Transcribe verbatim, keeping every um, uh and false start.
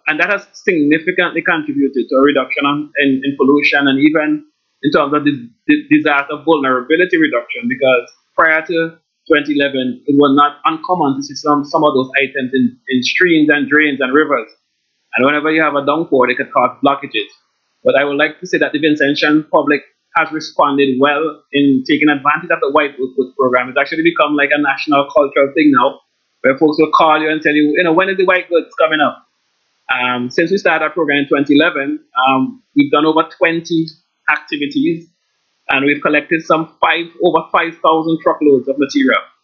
and that has significantly contributed to a reduction on, in, in pollution and even in terms of this, this disaster vulnerability reduction, because prior to twenty eleven, it was not uncommon to see some, some of those items in, in streams and drains and rivers. And whenever you have a downpour, they could cause blockages. But I would like to say that the Vincentian public has responded well in taking advantage of the White Good Goods program. It's actually become like a national cultural thing now, where folks will call you and tell you, you know, when is the White Goods coming up? Um, since we started our program in twenty eleven, um, we've done over twenty activities, and we've collected some five over five thousand truckloads of material.